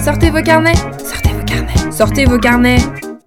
Sortez vos carnets, sortez vos carnets, sortez vos carnets.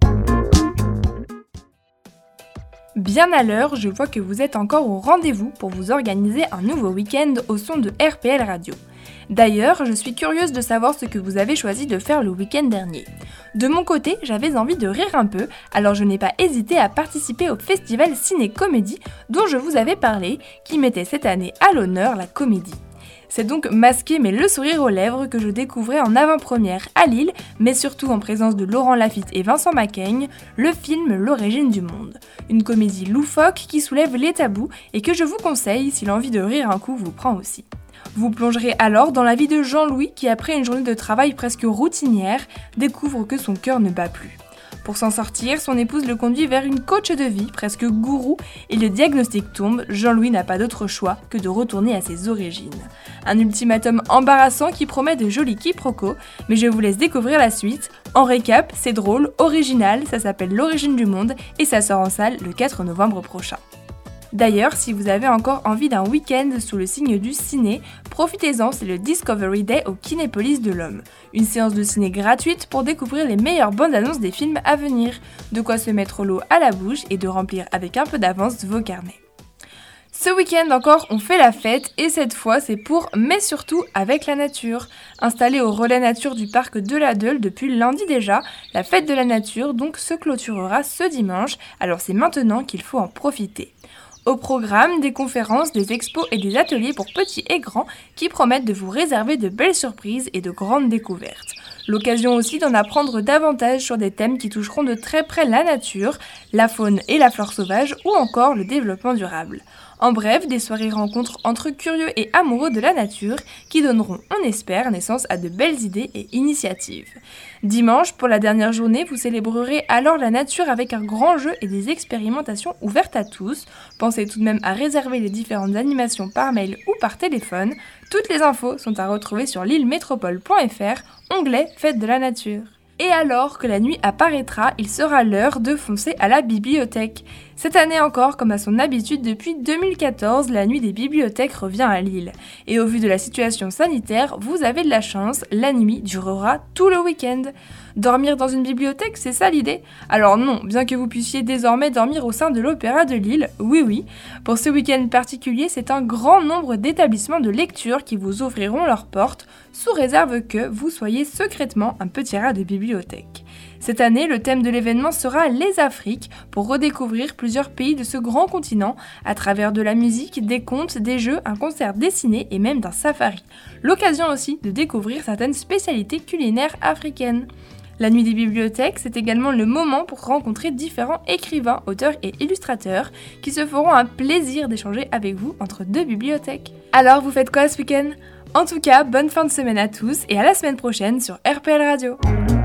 Bien à l'heure, je vois que vous êtes encore au rendez-vous pour vous organiser un nouveau week-end au son de RPL Radio. D'ailleurs, je suis curieuse de savoir ce que vous avez choisi de faire le week-end dernier. De mon côté, j'avais envie de rire un peu, alors je n'ai pas hésité à participer au festival Ciné-Comédie dont je vous avais parlé, qui mettait cette année à l'honneur la comédie. C'est donc masqué mais le sourire aux lèvres que je découvrais en avant-première à Lille, mais surtout en présence de Laurent Lafitte et Vincent Macaigne, le film L'origine du monde. Une comédie loufoque qui soulève les tabous et que je vous conseille si l'envie de rire un coup vous prend aussi. Vous plongerez alors dans la vie de Jean-Louis qui, après une journée de travail presque routinière, découvre que son cœur ne bat plus. Pour s'en sortir, son épouse le conduit vers une coach de vie, presque gourou, et le diagnostic tombe, Jean-Louis n'a pas d'autre choix que de retourner à ses origines. Un ultimatum embarrassant qui promet de jolis quiproquos, mais je vous laisse découvrir la suite. En récap, c'est drôle, original, ça s'appelle L'origine du monde et ça sort en salle le 4 novembre prochain. D'ailleurs, si vous avez encore envie d'un week-end sous le signe du ciné, profitez-en, c'est le Discovery Day au Kinépolis de l'Homme. Une séance de ciné gratuite pour découvrir les meilleures bandes annonces des films à venir. De quoi se mettre l'eau à la bouche et de remplir avec un peu d'avance vos carnets. Ce week-end encore, on fait la fête et cette fois c'est pour, mais surtout avec la nature. Installée au relais nature du parc de la Deule depuis lundi déjà, la fête de la nature donc se clôturera ce dimanche, alors c'est maintenant qu'il faut en profiter. Au programme, des conférences, des expos et des ateliers pour petits et grands qui promettent de vous réserver de belles surprises et de grandes découvertes. L'occasion aussi d'en apprendre davantage sur des thèmes qui toucheront de très près la nature, la faune et la flore sauvage ou encore le développement durable. En bref, des soirées rencontres entre curieux et amoureux de la nature qui donneront, on espère, naissance à de belles idées et initiatives. Dimanche, pour la dernière journée, vous célébrerez alors la nature avec un grand jeu et des expérimentations ouvertes à tous. Pensez tout de même à réserver les différentes animations par mail ou par téléphone. Toutes les infos sont à retrouver sur lillemétropole.fr, onglet Fête de la nature. Et alors que la nuit apparaîtra, il sera l'heure de foncer à la bibliothèque. Cette année encore, comme à son habitude depuis 2014, la nuit des bibliothèques revient à Lille. Et au vu de la situation sanitaire, vous avez de la chance, la nuit durera tout le week-end. Dormir dans une bibliothèque, c'est ça l'idée ? Alors non, bien que vous puissiez désormais dormir au sein de l'Opéra de Lille, oui. Pour ce week-end particulier, c'est un grand nombre d'établissements de lecture qui vous ouvriront leurs portes, sous réserve que vous soyez secrètement un petit rat de bibliothèque. Cette année, le thème de l'événement sera les Afriques, pour redécouvrir plusieurs pays de ce grand continent, à travers de la musique, des contes, des jeux, un concert dessiné et même d'un safari. L'occasion aussi de découvrir certaines spécialités culinaires africaines. La nuit des bibliothèques, c'est également le moment pour rencontrer différents écrivains, auteurs et illustrateurs qui se feront un plaisir d'échanger avec vous entre deux bibliothèques. Alors, vous faites quoi ce week-end ? En tout cas, bonne fin de semaine à tous et à la semaine prochaine sur RPL Radio.